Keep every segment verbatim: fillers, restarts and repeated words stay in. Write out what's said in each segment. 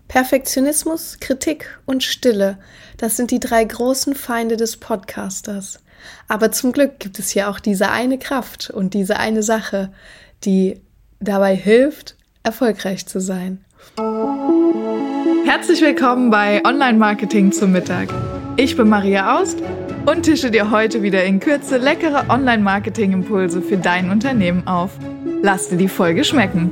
Perfektionismus, Kritik und Stille, das sind die drei großen Feinde des Podcasters. Aber zum Glück gibt es hier auch diese eine Kraft und diese eine Sache, die dabei hilft, erfolgreich zu sein. Herzlich willkommen bei Online-Marketing zum Mittag. Ich bin Maria Aust und tische dir heute wieder in Kürze leckere Online-Marketing-Impulse für dein Unternehmen auf. Lass dir die Folge schmecken.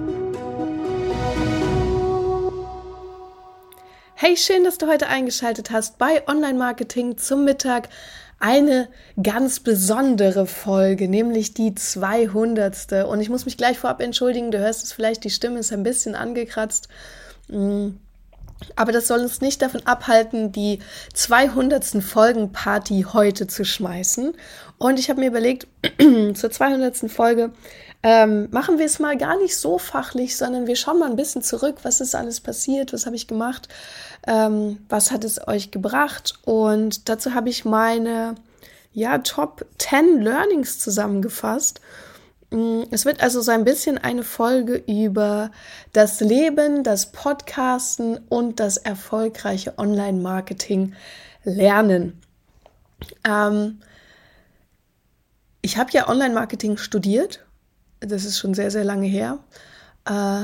Hey, schön, dass du heute eingeschaltet hast bei Online-Marketing zum Mittag. Eine ganz besondere Folge, nämlich die zweihundertste. Und ich muss mich gleich vorab entschuldigen, du hörst es vielleicht, die Stimme ist ein bisschen angekratzt. Aber das soll uns nicht davon abhalten, die zweihundertste Folgenparty heute zu schmeißen. Und ich habe mir überlegt, zur zweihundertsten Folge ähm, machen wir es mal gar nicht so fachlich, sondern wir schauen mal ein bisschen zurück, was ist alles passiert, was habe ich gemacht, ähm, was hat es euch gebracht. Und dazu habe ich meine ja, Top zehn Learnings zusammengefasst. Es wird also so ein bisschen eine Folge über das Leben, das Podcasten und das erfolgreiche Online-Marketing lernen. Ähm, ich habe ja Online-Marketing studiert, das ist schon sehr, sehr lange her, äh,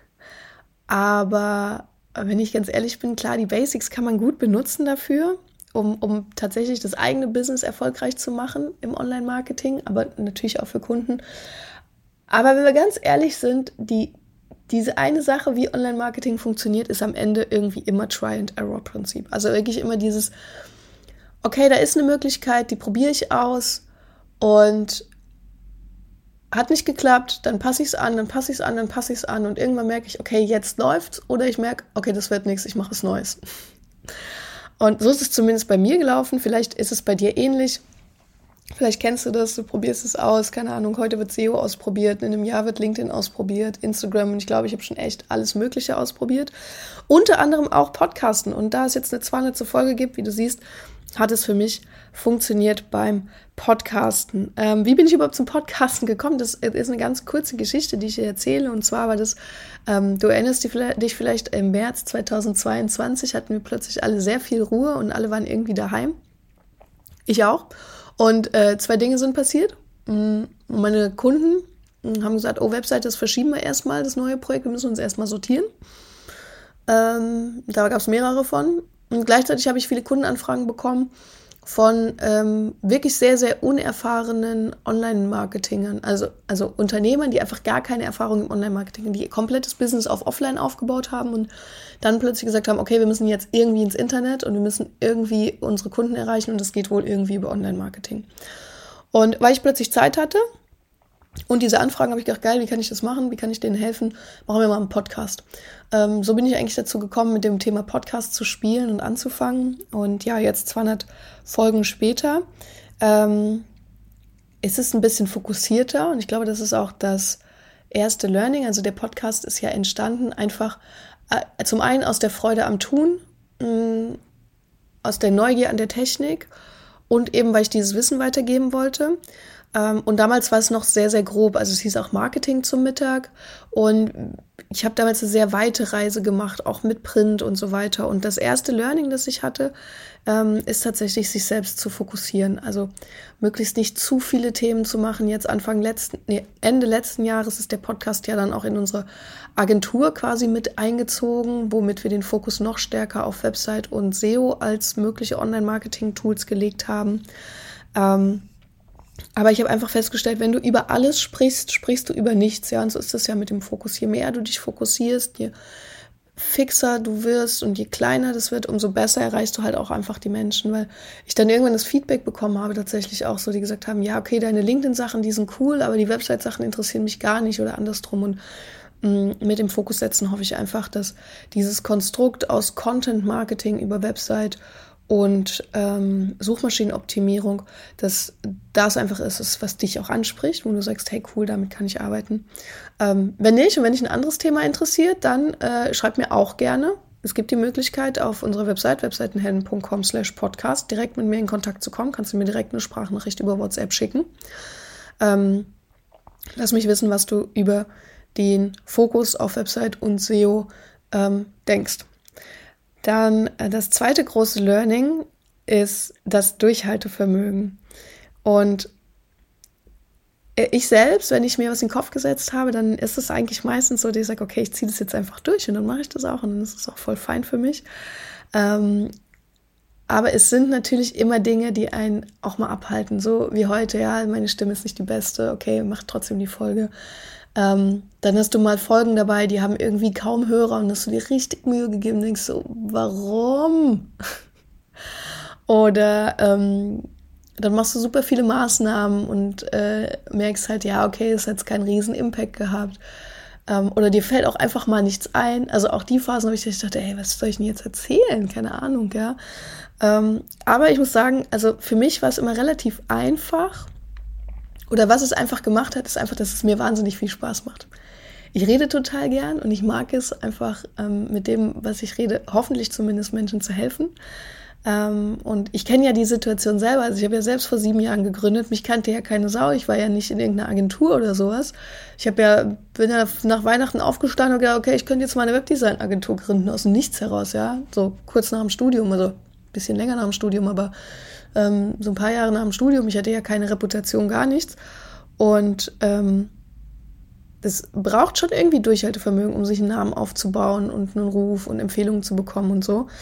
aber wenn ich ganz ehrlich bin, klar, die Basics kann man gut benutzen dafür, um, um tatsächlich das eigene Business erfolgreich zu machen im Online-Marketing, aber natürlich auch für Kunden. Aber wenn wir ganz ehrlich sind, die, diese eine Sache, wie Online-Marketing funktioniert, ist am Ende irgendwie immer Try-and-Error-Prinzip. Also wirklich immer dieses, okay, da ist eine Möglichkeit, die probiere ich aus und hat nicht geklappt, dann passe ich es an, dann passe ich es an, dann passe ich es an und irgendwann merke ich, okay, jetzt läuft's, oder ich merke, okay, das wird nichts, ich mache was Neues. Und so ist es zumindest bei mir gelaufen, vielleicht ist es bei dir ähnlich. Vielleicht kennst du das, du probierst es aus, keine Ahnung, heute wird S E O ausprobiert, in einem Jahr wird LinkedIn ausprobiert, Instagram, und ich glaube, ich habe schon echt alles Mögliche ausprobiert. Unter anderem auch Podcasten, und da es jetzt eine zweihundertste Folge gibt, wie du siehst, hat es für mich funktioniert beim Podcasten. Ähm, wie bin ich überhaupt zum Podcasten gekommen? Das ist eine ganz kurze Geschichte, die ich dir erzähle, und zwar war das, ähm, du erinnerst dich vielleicht, im März zweitausendzweiundzwanzig hatten wir plötzlich alle sehr viel Ruhe und alle waren irgendwie daheim. Ich auch. Und äh, zwei Dinge sind passiert. Meine Kunden haben gesagt, oh, Webseite, das verschieben wir erstmal, das neue Projekt, wir müssen uns erstmal sortieren. Ähm, da gab es mehrere von. Und gleichzeitig habe ich viele Kundenanfragen bekommen von ähm, wirklich sehr, sehr unerfahrenen Online-Marketingern, also, also Unternehmern, die einfach gar keine Erfahrung im Online-Marketing haben, die ihr komplettes Business auf Offline aufgebaut haben und dann plötzlich gesagt haben, okay, wir müssen jetzt irgendwie ins Internet und wir müssen irgendwie unsere Kunden erreichen und das geht wohl irgendwie über Online-Marketing. Und weil ich plötzlich Zeit hatte und diese Anfragen, habe ich gedacht, geil, wie kann ich das machen, wie kann ich denen helfen, machen wir mal einen Podcast. Ähm, so bin ich eigentlich dazu gekommen, mit dem Thema Podcast zu spielen und anzufangen. Und ja, jetzt zweihundert Folgen später ähm, ist es ein bisschen fokussierter, und ich glaube, das ist auch das erste Learning. Also der Podcast ist ja entstanden einfach äh, zum einen aus der Freude am Tun, mh, aus der Neugier an der Technik und eben, weil ich dieses Wissen weitergeben wollte. Um, und damals war es noch sehr, sehr grob. Also es hieß auch Marketing zum Mittag. Und ich habe damals eine sehr weite Reise gemacht, auch mit Print und so weiter. Und das erste Learning, das ich hatte, ähm, ist tatsächlich, sich selbst zu fokussieren. Also möglichst nicht zu viele Themen zu machen. Jetzt Anfang letzten, nee, Ende letzten Jahres ist der Podcast ja dann auch in unsere Agentur quasi mit eingezogen, womit wir den Fokus noch stärker auf Website und S E O als mögliche Online-Marketing-Tools gelegt haben. Ähm, Aber ich habe einfach festgestellt, wenn du über alles sprichst, sprichst du über nichts. Ja, und so ist das ja mit dem Fokus. Je mehr du dich fokussierst, je fixer du wirst und je kleiner das wird, umso besser erreichst du halt auch einfach die Menschen. Weil ich dann irgendwann das Feedback bekommen habe, tatsächlich auch so, die gesagt haben, ja, okay, deine LinkedIn-Sachen, die sind cool, aber die Website-Sachen interessieren mich gar nicht oder andersrum. Und mh, mit dem Fokus setzen hoffe ich einfach, dass dieses Konstrukt aus Content-Marketing über Website und ähm, Suchmaschinenoptimierung, dass das einfach ist, ist, was dich auch anspricht, wo du sagst, hey cool, damit kann ich arbeiten. Ähm, wenn nicht und wenn dich ein anderes Thema interessiert, dann äh, schreib mir auch gerne. Es gibt die Möglichkeit, auf unserer Website, webseitenhelden punkt com slash podcast, direkt mit mir in Kontakt zu kommen. Kannst du mir direkt eine Sprachnachricht über WhatsApp schicken. Ähm, lass mich wissen, was du über den Fokus auf Website und S E O ähm, denkst. Dann äh, das zweite große Learning ist das Durchhaltevermögen. Und ich selbst, wenn ich mir was in den Kopf gesetzt habe, dann ist es eigentlich meistens so, dass ich sage, okay, ich ziehe das jetzt einfach durch und dann mache ich das auch und dann ist es auch voll fein für mich. Ähm, aber es sind natürlich immer Dinge, die einen auch mal abhalten, so wie heute, ja, meine Stimme ist nicht die beste, okay, mach trotzdem die Folge. Ähm, dann hast du mal Folgen dabei, die haben irgendwie kaum Hörer und hast du dir richtig Mühe gegeben und denkst so, warum? Oder ähm, dann machst du super viele Maßnahmen und äh, merkst halt, ja, okay, es hat jetzt keinen riesen Impact gehabt. Ähm, oder dir fällt auch einfach mal nichts ein. Also auch die Phasen habe ich gedacht, ey, was soll ich denn jetzt erzählen? Keine Ahnung, ja. Ähm, aber ich muss sagen, also für mich war es immer relativ einfach. Oder was es einfach gemacht hat, ist einfach, dass es mir wahnsinnig viel Spaß macht. Ich rede total gern und ich mag es einfach, ähm, mit dem, was ich rede, hoffentlich zumindest Menschen zu helfen. Ähm, und ich kenne ja die Situation selber, also ich habe ja selbst vor sieben Jahren gegründet, mich kannte ja keine Sau, ich war ja nicht in irgendeiner Agentur oder sowas. Ich habe ja, bin ja nach Weihnachten aufgestanden und gedacht, okay, ich könnte jetzt mal eine Webdesign-Agentur gründen, aus dem Nichts heraus, ja, so kurz nach dem Studium, also ein bisschen länger nach dem Studium, aber ähm, so ein paar Jahre nach dem Studium, ich hatte ja keine Reputation, gar nichts und ähm, das braucht schon irgendwie Durchhaltevermögen, um sich einen Namen aufzubauen und einen Ruf und Empfehlungen zu bekommen und so.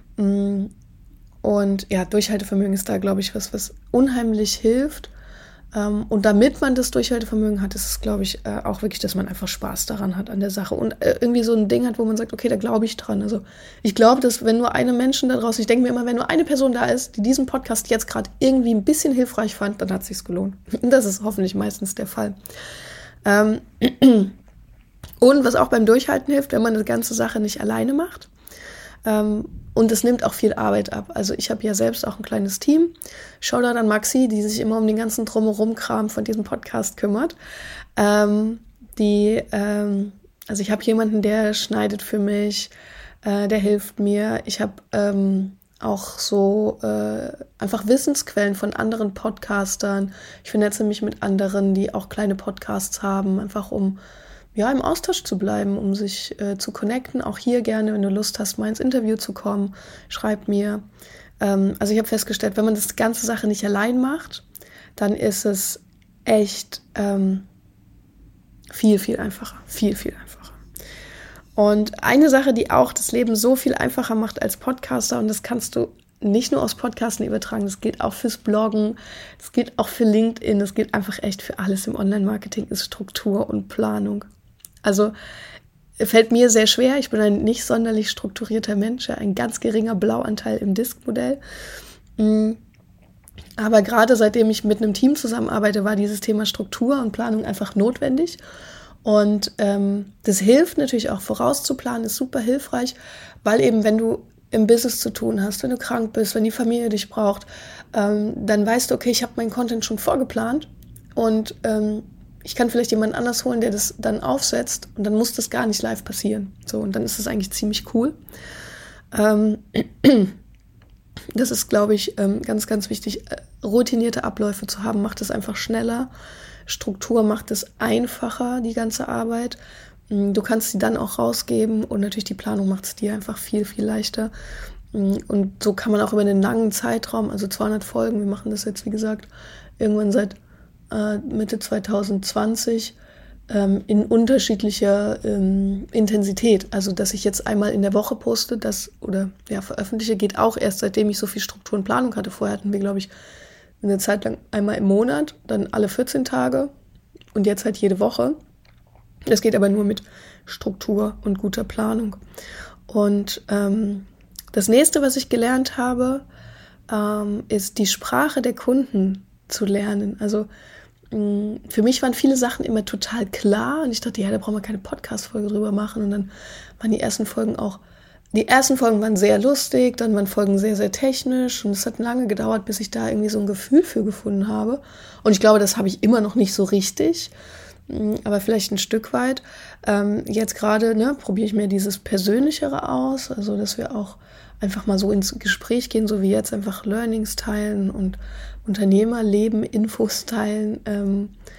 Und ja, Durchhaltevermögen ist da, glaube ich, was, was unheimlich hilft. Und damit man das Durchhaltevermögen hat, ist es, glaube ich, auch wirklich, dass man einfach Spaß daran hat an der Sache und irgendwie so ein Ding hat, wo man sagt, okay, da glaube ich dran. Also ich glaube, dass wenn nur eine Menschen da draußen, ich denke mir immer, wenn nur eine Person da ist, die diesen Podcast jetzt gerade irgendwie ein bisschen hilfreich fand, dann hat es sich gelohnt. Und das ist hoffentlich meistens der Fall. Und was auch beim Durchhalten hilft, wenn man eine ganze Sache nicht alleine macht. Und es nimmt auch viel Arbeit ab. Also ich habe ja selbst auch ein kleines Team. Shoutout an Maxi, die sich immer um den ganzen Drumherum-Kram von diesem Podcast kümmert. Ähm, die, ähm, also ich habe jemanden, der schneidet für mich, äh, der hilft mir. Ich habe ähm, auch so äh, einfach Wissensquellen von anderen Podcastern. Ich vernetze mich mit anderen, die auch kleine Podcasts haben, einfach um ja, im Austausch zu bleiben, um sich äh, zu connecten. Auch hier gerne, wenn du Lust hast, mal ins Interview zu kommen, schreib mir. Ähm, also ich habe festgestellt, wenn man das ganze Sache nicht allein macht, dann ist es echt ähm, viel, viel einfacher. Viel, viel einfacher. Und eine Sache, die auch das Leben so viel einfacher macht als Podcaster, und das kannst du nicht nur aufs Podcasten übertragen, das gilt auch fürs Bloggen, das gilt auch für LinkedIn, das gilt einfach echt für alles im Online-Marketing, ist Struktur und Planung. Also fällt mir sehr schwer, ich bin ein nicht sonderlich strukturierter Mensch, ein ganz geringer Blauanteil im Disk-Modell. Aber gerade seitdem ich mit einem Team zusammenarbeite, war dieses Thema Struktur und Planung einfach notwendig. Und ähm, das hilft natürlich auch vorauszuplanen, ist super hilfreich, weil eben wenn du im Business zu tun hast, wenn du krank bist, wenn die Familie dich braucht, ähm, dann weißt du, okay, ich habe meinen Content schon vorgeplant und ähm, ich kann vielleicht jemanden anders holen, der das dann aufsetzt und dann muss das gar nicht live passieren. So, und dann ist das eigentlich ziemlich cool. Ähm, das ist, glaube ich, ähm, ganz, ganz wichtig. Routinierte Abläufe zu haben, macht es einfach schneller. Struktur macht es einfacher, die ganze Arbeit. Du kannst sie dann auch rausgeben und natürlich die Planung macht es dir einfach viel, viel leichter. Und so kann man auch über einen langen Zeitraum, also zweihundert Folgen, wir machen das jetzt, wie gesagt, irgendwann seit äh, Mitte zwanzig zwanzig, ähm, in unterschiedlicher ähm, Intensität. Also, dass ich jetzt einmal in der Woche poste, das oder ja, veröffentliche, geht auch erst, seitdem ich so viel Struktur und Planung hatte. Vorher hatten wir, glaube ich, eine Zeit lang einmal im Monat, dann alle vierzehn Tage und jetzt halt jede Woche. Das geht aber nur mit Struktur und guter Planung. Und ähm, das nächste, was ich gelernt habe, ähm, ist die Sprache der Kunden zu lernen. Also mh, für mich waren viele Sachen immer total klar und ich dachte, ja, da brauchen wir keine Podcast-Folge drüber machen. Und dann waren die ersten Folgen auch, die ersten Folgen waren sehr lustig, dann waren Folgen sehr, sehr technisch und es hat lange gedauert, bis ich da irgendwie so ein Gefühl für gefunden habe. Und ich glaube, das habe ich immer noch nicht so richtig, aber vielleicht ein Stück weit. Ähm, jetzt gerade ne, probiere ich mir dieses Persönlichere aus, also dass wir auch einfach mal so ins Gespräch gehen, so wie jetzt einfach Learnings teilen und Unternehmerleben, Infos teilen. Ähm,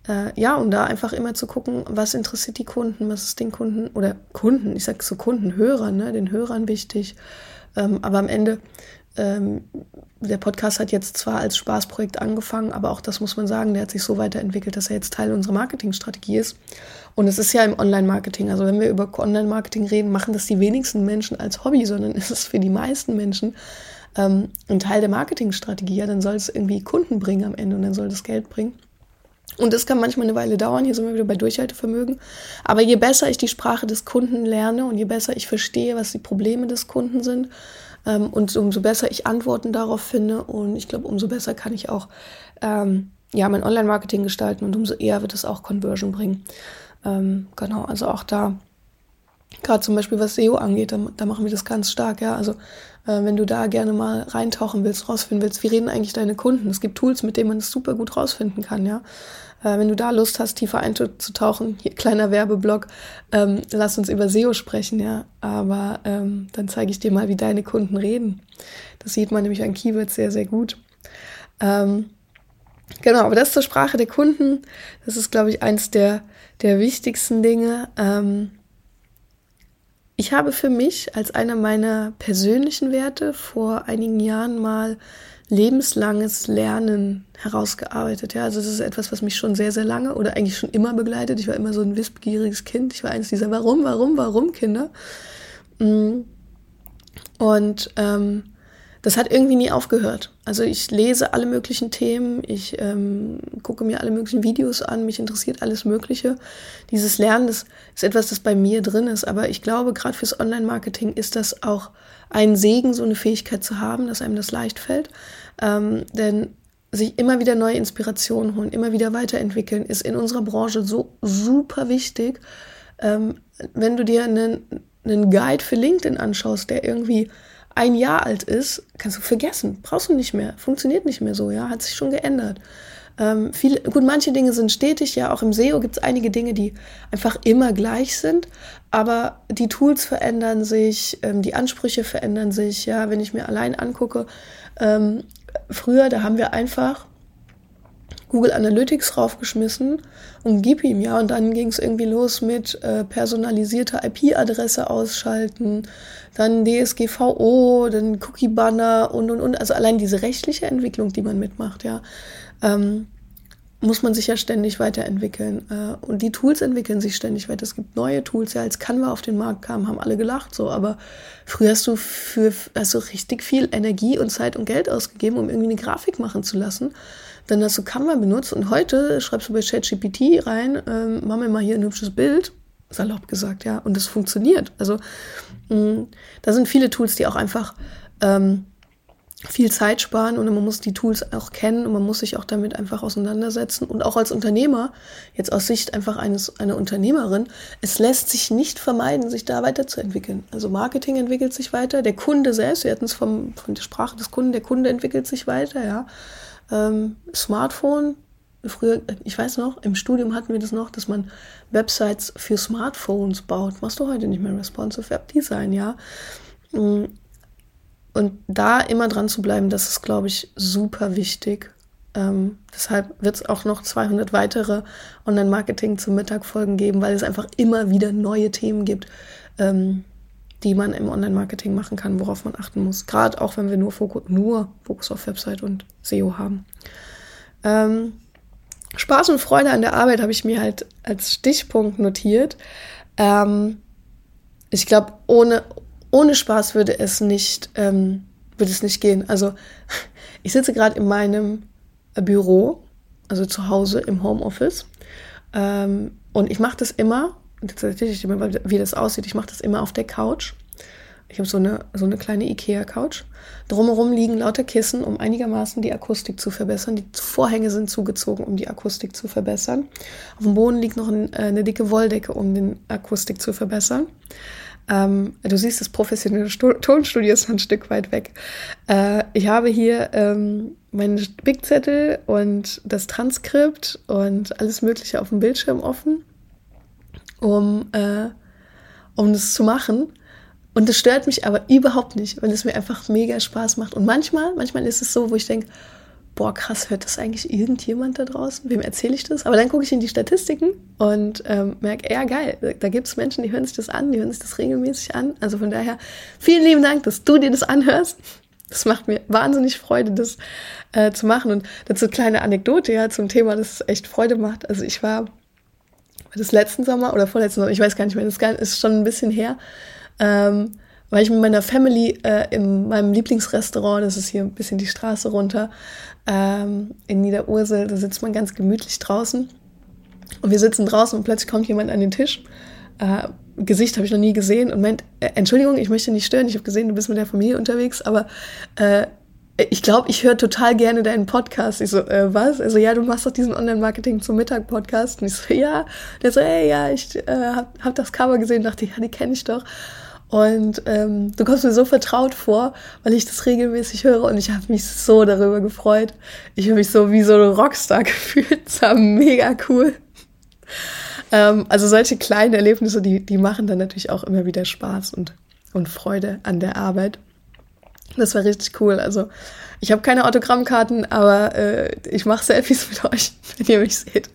Äh, ja, um da einfach immer zu gucken, was interessiert die Kunden, was ist den Kunden, oder Kunden, ich sag so Kunden, Hörern, ne, den Hörern wichtig. Ähm, aber am Ende, ähm, der Podcast hat jetzt zwar als Spaßprojekt angefangen, aber auch das muss man sagen, der hat sich so weiterentwickelt, dass er jetzt Teil unserer Marketingstrategie ist. Und es ist ja im Online-Marketing, also wenn wir über Online-Marketing reden, machen das die wenigsten Menschen als Hobby, sondern ist es für die meisten Menschen ähm, ein Teil der Marketingstrategie. Ja, dann soll es irgendwie Kunden bringen am Ende und dann soll das Geld bringen. Und das kann manchmal eine Weile dauern, hier sind wir wieder bei Durchhaltevermögen. Aber je besser ich die Sprache des Kunden lerne und je besser ich verstehe, was die Probleme des Kunden sind, ähm, und umso besser ich Antworten darauf finde und ich glaube, umso besser kann ich auch ähm, ja, mein Online-Marketing gestalten und umso eher wird es auch Conversion bringen. Ähm, genau, also auch da, gerade zum Beispiel was S E O angeht, da, da machen wir das ganz stark, ja, also äh, wenn du da gerne mal reintauchen willst, rausfinden willst, wie reden eigentlich deine Kunden? Es gibt Tools, mit denen man das super gut rausfinden kann, ja. Äh, wenn du da Lust hast, tiefer einzutauchen, hier kleiner Werbeblock, ähm, lass uns über S E O sprechen, ja, aber ähm, dann zeige ich dir mal, wie deine Kunden reden. Das sieht man nämlich an Keywords sehr, sehr gut. Ähm, genau, aber das zur Sprache der Kunden, das ist, glaube ich, eins der, der wichtigsten Dinge. Ähm, Ich habe für mich als einer meiner persönlichen Werte vor einigen Jahren mal lebenslanges Lernen herausgearbeitet. Ja, also das ist etwas, was mich schon sehr, sehr lange oder eigentlich schon immer begleitet. Ich war immer so ein wissbegieriges Kind. Ich war eines dieser Warum, Warum, Warum Kinder. Und ähm, das hat irgendwie nie aufgehört. Also ich lese alle möglichen Themen, ich ähm, gucke mir alle möglichen Videos an, mich interessiert alles Mögliche. Dieses Lernen, das ist etwas, das bei mir drin ist, aber ich glaube, gerade fürs Online-Marketing ist das auch ein Segen, so eine Fähigkeit zu haben, dass einem das leicht fällt. Ähm, denn sich immer wieder neue Inspirationen holen, immer wieder weiterentwickeln, ist in unserer Branche so super wichtig. Ähm, wenn du dir einen, einen Guide für LinkedIn anschaust, der irgendwie ein Jahr alt ist, kannst du vergessen, brauchst du nicht mehr, funktioniert nicht mehr so, ja, hat sich schon geändert. Ähm, viele, gut, manche Dinge sind stetig, ja, auch im S E O gibt es einige Dinge, die einfach immer gleich sind, aber die Tools verändern sich, ähm, die Ansprüche verändern sich, ja, wenn ich mir allein angucke, ähm, früher, da haben wir einfach Google Analytics raufgeschmissen und gib ihm, ja, und dann ging es irgendwie los mit äh, personalisierter I P-Adresse ausschalten, dann D S G V O, dann Cookie-Banner und, und, und, also allein diese rechtliche Entwicklung, die man mitmacht, ja, ähm, muss man sich ja ständig weiterentwickeln. Äh, und die Tools entwickeln sich ständig weiter. Es gibt neue Tools, ja, als Canva auf den Markt kam, haben alle gelacht, so, aber früher hast du für, also richtig viel Energie und Zeit und Geld ausgegeben, um irgendwie eine Grafik machen zu lassen. Dann hast du Canva benutzt und heute schreibst du bei ChatGPT rein, ähm, mach mir mal hier ein hübsches Bild, salopp gesagt, ja, und das funktioniert. Also mh, da sind viele Tools, die auch einfach ähm, viel Zeit sparen und man muss die Tools auch kennen und man muss sich auch damit einfach auseinandersetzen. Und auch als Unternehmer, jetzt aus Sicht einfach eines einer Unternehmerin, es lässt sich nicht vermeiden, sich da weiterzuentwickeln. Also Marketing entwickelt sich weiter, der Kunde selbst, wir hatten es vom, von der Sprache des Kunden, der Kunde entwickelt sich weiter, ja. Ähm, Smartphone, früher, ich weiß noch, im Studium hatten wir das noch, dass man Websites für Smartphones baut. Machst du heute nicht mehr, Responsive Web Design, ja. Und da immer dran zu bleiben, das ist, glaube ich, super wichtig. Ähm, deshalb wird es auch noch zweihundert weitere Online-Marketing zum Mittag-Folgen geben, weil es einfach immer wieder neue Themen gibt, ähm, die man im Online-Marketing machen kann, worauf man achten muss. Gerade auch, wenn wir nur Fokus, nur Fokus auf Website und S E O haben. Ähm, Spaß und Freude an der Arbeit habe ich mir halt als Stichpunkt notiert. Ähm, ich glaube, ohne, ohne Spaß würde es nicht, ähm, würde es nicht gehen. Also ich sitze gerade in meinem Büro, also zu Hause im Homeoffice, ähm, und ich mache das immer, tatsächlich, wie das aussieht, ich mache das immer auf der Couch. Ich habe so eine, so eine kleine Ikea-Couch. Drumherum liegen lauter Kissen, um einigermaßen die Akustik zu verbessern. Die Vorhänge sind zugezogen, um die Akustik zu verbessern. Auf dem Boden liegt noch ein, eine dicke Wolldecke, um die Akustik zu verbessern. Ähm, du siehst, das professionelle Sto- Tonstudio ist ein Stück weit weg. Äh, ich habe hier ähm, meinen Spickzettel und das Transkript und alles Mögliche auf dem Bildschirm offen, um, äh, um das zu machen. Und das stört mich aber überhaupt nicht, weil es mir einfach mega Spaß macht. Und manchmal, manchmal ist es so, wo ich denke, boah, krass, hört das eigentlich irgendjemand da draußen? Wem erzähle ich das? Aber dann gucke ich in die Statistiken und ähm, merke, ja, geil, da gibt es Menschen, die hören sich das an, die hören sich das regelmäßig an. Also von daher, vielen lieben Dank, dass du dir das anhörst. Das macht mir wahnsinnig Freude, das äh, zu machen. Und dazu eine kleine Anekdote, ja, zum Thema, das echt Freude macht. Also ich war das letzten Sommer oder vorletzten Sommer, ich weiß gar nicht mehr, das ist schon ein bisschen her, ähm, weil ich mit meiner Family äh, in meinem Lieblingsrestaurant, das ist hier ein bisschen die Straße runter, ähm, in Niederursel, da sitzt man ganz gemütlich draußen und wir sitzen draußen und plötzlich kommt jemand an den Tisch, äh, Gesicht habe ich noch nie gesehen und meint, äh, Entschuldigung, ich möchte nicht stören, ich habe gesehen, du bist mit der Familie unterwegs, aber äh, ich glaube, ich höre total gerne deinen Podcast. Ich so, äh, was? Also ja, du machst doch diesen Online-Marketing zum Mittag-Podcast. Und ich so, ja. Der so, ey, ja, ich äh, hab, hab das Cover gesehen, dachte, ja, die kenne ich doch. Und ähm, du kommst mir so vertraut vor, weil ich das regelmäßig höre und ich habe mich so darüber gefreut. Ich habe mich so wie so eine Rockstar gefühlt. Das war mega cool. Ähm, also solche kleinen Erlebnisse, die, die machen dann natürlich auch immer wieder Spaß und, und Freude an der Arbeit. Das war richtig cool. Also ich habe keine Autogrammkarten, aber äh, ich mache Selfies mit euch, wenn ihr mich seht.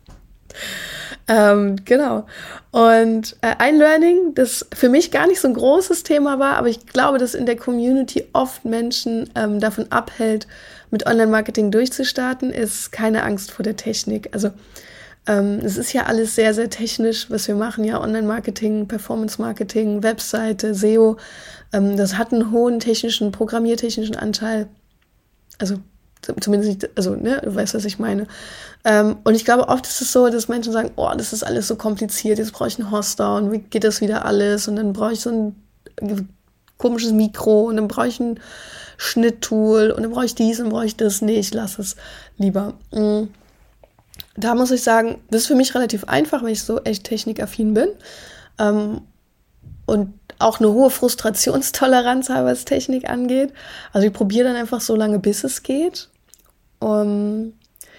Ähm, genau. Und äh, ein Learning, das für mich gar nicht so ein großes Thema war, aber ich glaube, dass in der Community oft Menschen ähm, davon abhält, mit Online-Marketing durchzustarten, ist keine Angst vor der Technik. Also ähm, es ist ja alles sehr, sehr technisch, was wir machen. Ja, Online-Marketing, Performance-Marketing, Webseite, S E O. Ähm, das hat einen hohen technischen, programmiertechnischen Anteil. Also zumindest nicht, also, ne, du weißt, was ich meine. Ähm, und ich glaube, oft ist es so, dass Menschen sagen, oh, das ist alles so kompliziert, jetzt brauche ich einen Hoster und wie geht das wieder alles? Und dann brauche ich so ein komisches Mikro und dann brauche ich ein Schnitttool und dann brauche ich dies und brauche ich das. Nee, ich lasse es lieber. Mhm. Da muss ich sagen, das ist für mich relativ einfach, weil ich so echt technikaffin bin. Ähm, und auch eine hohe Frustrationstoleranz habe, was Technik angeht. Also ich probiere dann einfach so lange, bis es geht. Um,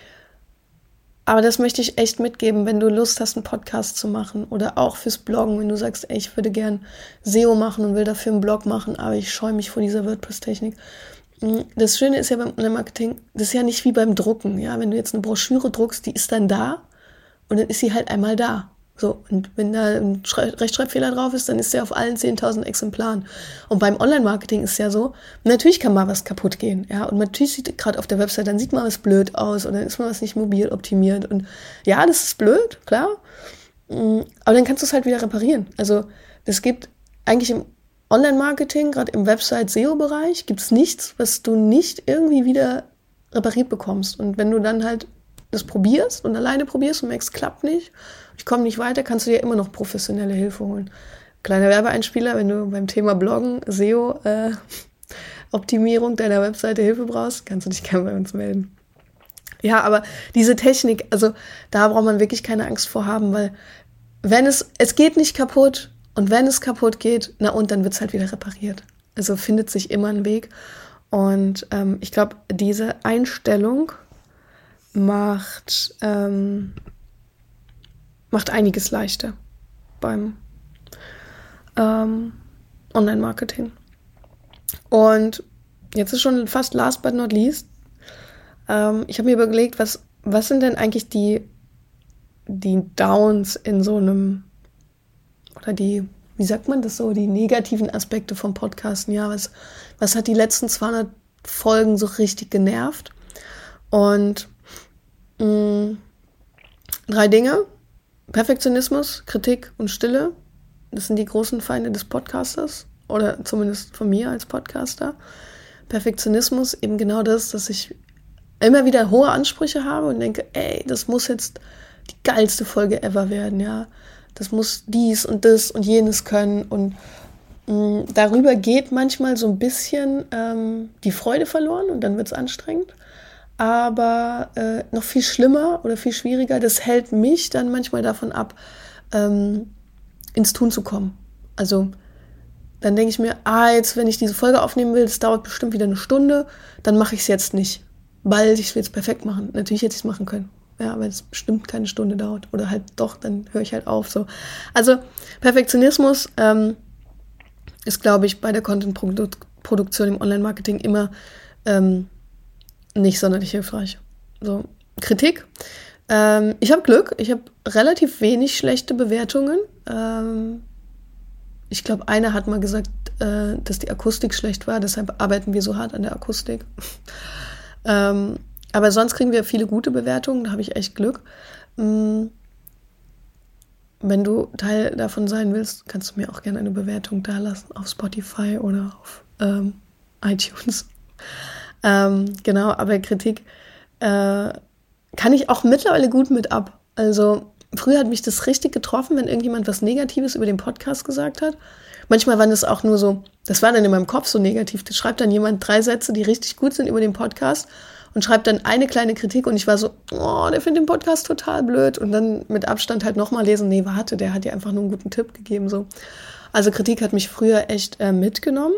aber das möchte ich echt mitgeben, wenn du Lust hast, einen Podcast zu machen oder auch fürs Bloggen, wenn du sagst, ey, ich würde gern S E O machen und will dafür einen Blog machen, aber ich scheue mich vor dieser WordPress-Technik. Das Schöne ist ja beim Online-Marketing, das ist ja nicht wie beim Drucken. Ja, wenn du jetzt eine Broschüre druckst, die ist dann da und dann ist sie halt einmal da. So, und wenn da ein Schrei- Rechtschreibfehler drauf ist, dann ist der auf allen zehntausend Exemplaren. Und beim Online-Marketing ist ja so, natürlich kann mal was kaputt gehen, ja, und natürlich sieht gerade auf der Website, dann sieht mal was blöd aus oder dann ist mal was nicht mobil optimiert und ja, das ist blöd, klar, aber dann kannst du es halt wieder reparieren. Also, es gibt eigentlich im Online-Marketing, gerade im Website-S E O-Bereich, gibt es nichts, was du nicht irgendwie wieder repariert bekommst. Und wenn du dann halt das probierst und alleine probierst und merkst, klappt nicht, ich komme nicht weiter, kannst du dir immer noch professionelle Hilfe holen. Kleiner Werbeeinspieler, wenn du beim Thema Bloggen, S E O, äh, Optimierung deiner Webseite Hilfe brauchst, kannst du dich gerne bei uns melden. Ja, aber diese Technik, also da braucht man wirklich keine Angst vor haben, weil wenn es, es geht nicht kaputt und wenn es kaputt geht, na und dann wird es halt wieder repariert. Also findet sich immer ein Weg. Und ähm, ich glaube, diese Einstellung macht, ähm, macht einiges leichter beim ähm, Online-Marketing. Und jetzt ist schon fast last but not least. Ähm, ich habe mir überlegt, was, was sind denn eigentlich die, die Downs in so einem, oder die, wie sagt man das so, die negativen Aspekte vom Podcasten. Ja, was, was hat die letzten zweihundert Folgen so richtig genervt? Und mh, drei Dinge. Perfektionismus, Kritik und Stille. Das sind die großen Feinde des Podcasters. Oder zumindest von mir als Podcaster. Perfektionismus, eben genau das, dass ich immer wieder hohe Ansprüche habe und denke, ey, das muss jetzt die geilste Folge ever werden, ja. Das muss dies und das und jenes können. Und mh, darüber geht manchmal so ein bisschen ähm, die Freude verloren und dann wird es anstrengend. Aber äh, noch viel schlimmer oder viel schwieriger, das hält mich dann manchmal davon ab, ähm, ins Tun zu kommen. Also dann denke ich mir, ah, jetzt, wenn ich diese Folge aufnehmen will, das dauert bestimmt wieder eine Stunde, dann mache ich es jetzt nicht, weil ich will es perfekt machen. Natürlich hätte ich es machen können, ja, weil es bestimmt keine Stunde dauert. Oder halt doch, dann höre ich halt auf. So. Also Perfektionismus ähm, ist, glaube ich, bei der Content-Produktion im Online-Marketing immer ähm, nicht sonderlich hilfreich. So, Kritik. Ähm, ich habe Glück. Ich habe relativ wenig schlechte Bewertungen. Ähm, ich glaube, einer hat mal gesagt, äh, dass die Akustik schlecht war. Deshalb arbeiten wir so hart an der Akustik. ähm, aber sonst kriegen wir viele gute Bewertungen. Da habe ich echt Glück. Ähm, wenn du Teil davon sein willst, kannst du mir auch gerne eine Bewertung dalassen auf Spotify oder auf ähm, iTunes. Ähm, genau, aber Kritik äh, kann ich auch mittlerweile gut mit ab. Also früher hat mich das richtig getroffen, wenn irgendjemand was Negatives über den Podcast gesagt hat. Manchmal waren das auch nur so, das war dann in meinem Kopf so negativ. Da schreibt dann jemand drei Sätze, die richtig gut sind über den Podcast und schreibt dann eine kleine Kritik und ich war so, oh, der findet den Podcast total blöd. Und dann mit Abstand halt nochmal lesen, nee, warte, der hat dir einfach nur einen guten Tipp gegeben. So. Also Kritik hat mich früher echt äh, mitgenommen.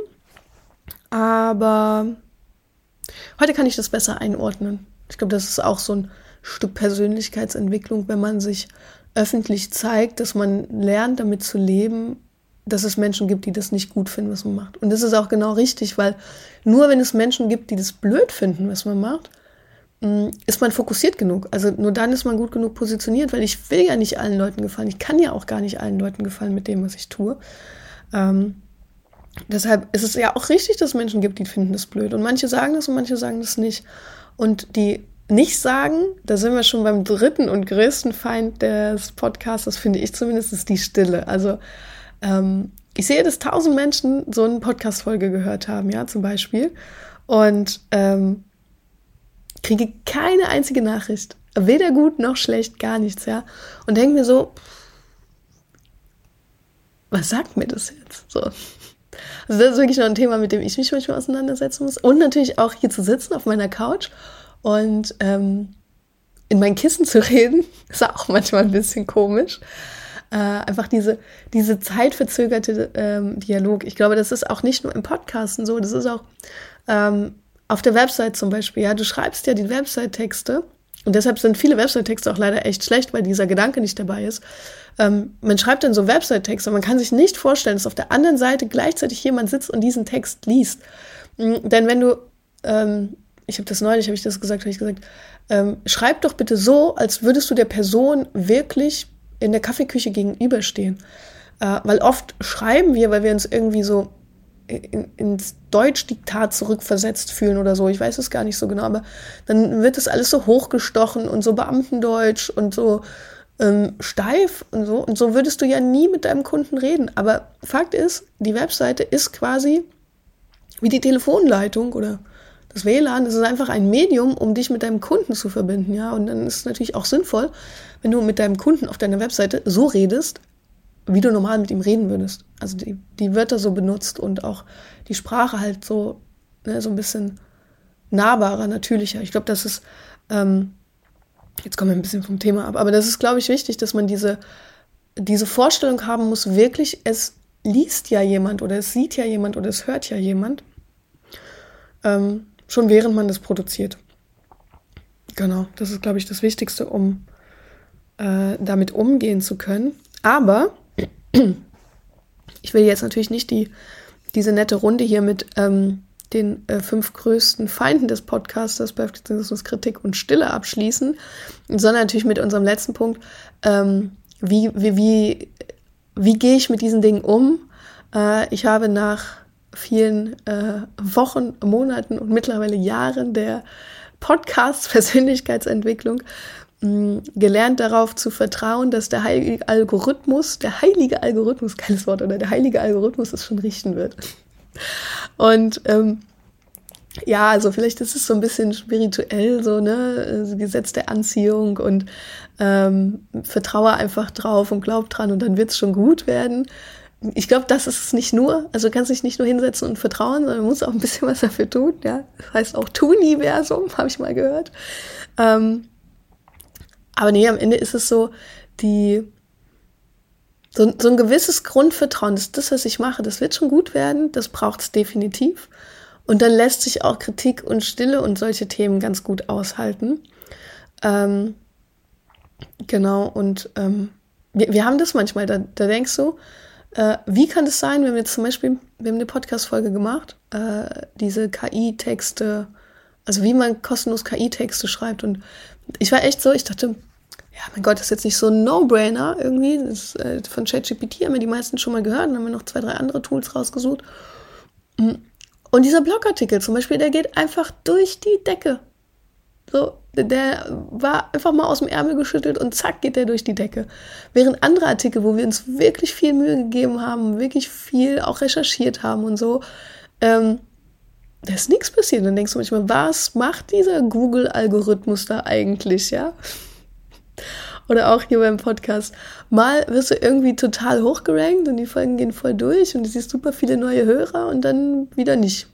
Aber heute kann ich das besser einordnen. Ich glaube, das ist auch so ein Stück Persönlichkeitsentwicklung, wenn man sich öffentlich zeigt, dass man lernt, damit zu leben, dass es Menschen gibt, die das nicht gut finden, was man macht. Und das ist auch genau richtig, weil nur wenn es Menschen gibt, die das blöd finden, was man macht, ist man fokussiert genug. Also nur dann ist man gut genug positioniert, weil ich will ja nicht allen Leuten gefallen. Ich kann ja auch gar nicht allen Leuten gefallen mit dem, was ich tue. Ähm, deshalb ist es ja auch richtig, dass es Menschen gibt, die finden das blöd. Und manche sagen das und manche sagen das nicht. Und die nicht sagen, da sind wir schon beim dritten und größten Feind des Podcasts, das finde ich zumindest, ist die Stille. Also ähm, ich sehe, dass tausend Menschen so eine Podcast-Folge gehört haben, ja, zum Beispiel. Und ähm, kriege keine einzige Nachricht. Weder gut noch schlecht, gar nichts, ja. Und denke mir so, was sagt mir das jetzt? So. Also das ist wirklich noch ein Thema, mit dem ich mich manchmal auseinandersetzen muss. Und natürlich auch hier zu sitzen auf meiner Couch und ähm, in mein Kissen zu reden, ist auch manchmal ein bisschen komisch. Äh, einfach diese, diese zeitverzögerte ähm, Dialog. Ich glaube, das ist auch nicht nur im Podcasten so, das ist auch ähm, auf der Website zum Beispiel. Ja, du schreibst ja die Website-Texte und deshalb sind viele Website-Texte auch leider echt schlecht, weil dieser Gedanke nicht dabei ist. Ähm, man schreibt dann so Website-Texte und man kann sich nicht vorstellen, dass auf der anderen Seite gleichzeitig jemand sitzt und diesen Text liest. Mhm, denn wenn du, ähm, ich habe das neulich, habe ich das gesagt, habe ich gesagt, ähm, schreib doch bitte so, als würdest du der Person wirklich in der Kaffeeküche gegenüberstehen. Äh, weil oft schreiben wir, weil wir uns irgendwie so in, ins Deutschdiktat zurückversetzt fühlen oder so. Ich weiß es gar nicht so genau, aber dann wird das alles so hochgestochen und so Beamtendeutsch und so ähm, steif und so. Und so würdest du ja nie mit deinem Kunden reden. Aber Fakt ist, die Webseite ist quasi wie die Telefonleitung oder das W L A N. Das ist einfach ein Medium, um dich mit deinem Kunden zu verbinden. Ja? Und dann ist es natürlich auch sinnvoll, wenn du mit deinem Kunden auf deiner Webseite so redest, wie du normal mit ihm reden würdest. Also die, die Wörter so benutzt und auch die Sprache halt so, ne, so ein bisschen nahbarer, natürlicher. Ich glaube, das ist, ähm, jetzt kommen wir ein bisschen vom Thema ab, aber das ist, glaube ich, wichtig, dass man diese, diese Vorstellung haben muss, wirklich, es liest ja jemand oder es sieht ja jemand oder es hört ja jemand, ähm, schon während man das produziert. Genau, das ist, glaube ich, das Wichtigste, um äh, damit umgehen zu können. Aber ich will jetzt natürlich nicht die, diese nette Runde hier mit ähm, den äh, fünf größten Feinden des Podcasters, Perfektionismus, Kritik und Stille abschließen, sondern natürlich mit unserem letzten Punkt, ähm, wie, wie, wie, wie gehe ich mit diesen Dingen um? Äh, ich habe nach vielen äh, Wochen, Monaten und mittlerweile Jahren der Podcast-Persönlichkeitsentwicklung gelernt, darauf zu vertrauen, dass der heilige Algorithmus, der heilige Algorithmus, geiles Wort, oder der heilige Algorithmus es schon richten wird. Und ähm, ja, also vielleicht ist es so ein bisschen spirituell, so, ne, Gesetz der Anziehung und ähm, vertraue einfach drauf und glaub dran und dann wird es schon gut werden. Ich glaube, das ist es nicht nur, also du kannst dich nicht nur hinsetzen und vertrauen, sondern du musst auch ein bisschen was dafür tun, ja. Das heißt auch Tuniversum, habe ich mal gehört. Ähm, Aber nee, am Ende ist es so, die, so, so ein gewisses Grundvertrauen, dass das, was ich mache, das wird schon gut werden, das braucht es definitiv. Und dann lässt sich auch Kritik und Stille und solche Themen ganz gut aushalten. Ähm, genau, und ähm, wir, wir haben das manchmal, da, da denkst du, äh, wie kann das sein, wenn wir jetzt zum Beispiel, wir haben eine Podcast-Folge gemacht, äh, diese K I-Texte Also wie man kostenlos K I-Texte schreibt. Und ich war echt so, ich dachte, ja, mein Gott, das ist jetzt nicht so ein No-Brainer irgendwie. Das ist, äh, von ChatGPT haben wir die meisten schon mal gehört. Dann haben wir noch zwei, drei andere Tools rausgesucht. Und dieser Blogartikel zum Beispiel, der geht einfach durch die Decke. So, der war einfach mal aus dem Ärmel geschüttelt und zack, geht der durch die Decke. Während andere Artikel, wo wir uns wirklich viel Mühe gegeben haben, wirklich viel auch recherchiert haben und so, ähm, da ist nichts passiert. Dann denkst du manchmal, was macht dieser Google-Algorithmus da eigentlich, ja? Oder auch hier beim Podcast. Mal wirst du irgendwie total hochgerankt und die Folgen gehen voll durch und du siehst super viele neue Hörer und dann wieder nicht.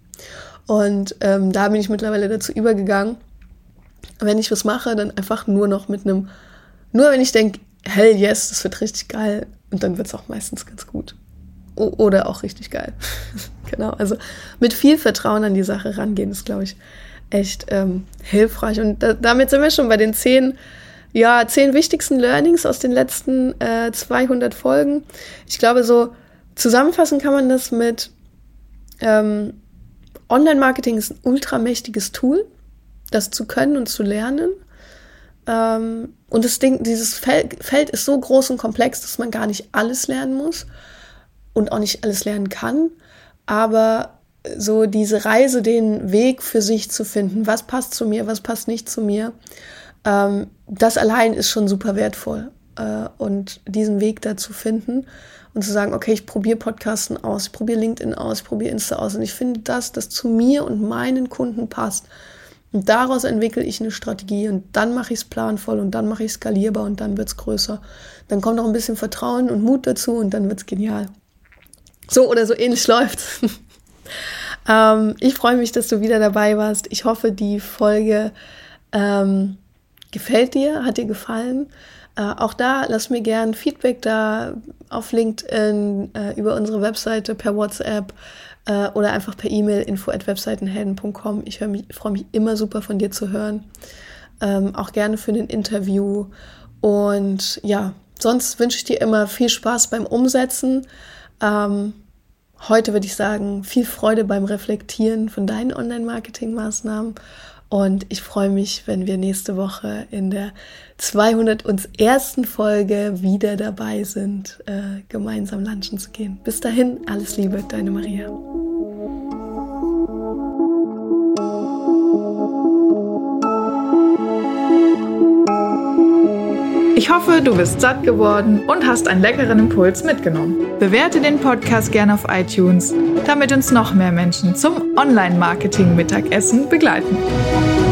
Und ähm, da bin ich mittlerweile dazu übergegangen, wenn ich was mache, dann einfach nur noch mit einem, nur wenn ich denke, hell yes, das wird richtig geil und dann wird es auch meistens ganz gut. O- oder auch richtig geil. Genau, also mit viel Vertrauen an die Sache rangehen, ist, glaube ich, echt ähm, hilfreich. Und da, damit sind wir schon bei den zehn, ja, zehn wichtigsten Learnings aus den letzten äh, zweihundert Folgen. Ich glaube, so zusammenfassen kann man das mit ähm, Online-Marketing ist ein ultramächtiges Tool, das zu können und zu lernen. Ähm, und das Ding, dieses Feld, Feld ist so groß und komplex, dass man gar nicht alles lernen muss und auch nicht alles lernen kann. Aber so diese Reise, den Weg für sich zu finden, was passt zu mir, was passt nicht zu mir, ähm, das allein ist schon super wertvoll. Äh, und diesen Weg da zu finden und zu sagen, okay, ich probiere Podcasten aus, ich probiere LinkedIn aus, ich probiere Insta aus und ich finde das, das zu mir und meinen Kunden passt. Und daraus entwickle ich eine Strategie und dann mache ich es planvoll und dann mache ich es skalierbar und dann wird es größer. Dann kommt noch ein bisschen Vertrauen und Mut dazu und dann wird es genial. So oder so ähnlich läuft's. ähm, ich freue mich, dass du wieder dabei warst. Ich hoffe, die Folge ähm, gefällt dir, hat dir gefallen. Äh, auch da lass mir gern Feedback da auf LinkedIn, äh, über unsere Webseite, per WhatsApp äh, oder einfach per E-Mail info at webseitenhelden punkt com. Ich freue mich immer super von dir zu hören. Ähm, auch gerne für ein Interview. Und ja, sonst wünsche ich dir immer viel Spaß beim Umsetzen. Ähm, heute würde ich sagen, viel Freude beim Reflektieren von deinen Online-Marketing-Maßnahmen und ich freue mich, wenn wir nächste Woche in der zweihundertersten Folge wieder dabei sind, äh, gemeinsam lunchen zu gehen. Bis dahin, alles Liebe, deine Maria. Ich hoffe, du bist satt geworden und hast einen leckeren Impuls mitgenommen. Bewerte den Podcast gerne auf iTunes, damit uns noch mehr Menschen zum Online-Marketing-Mittagessen begleiten.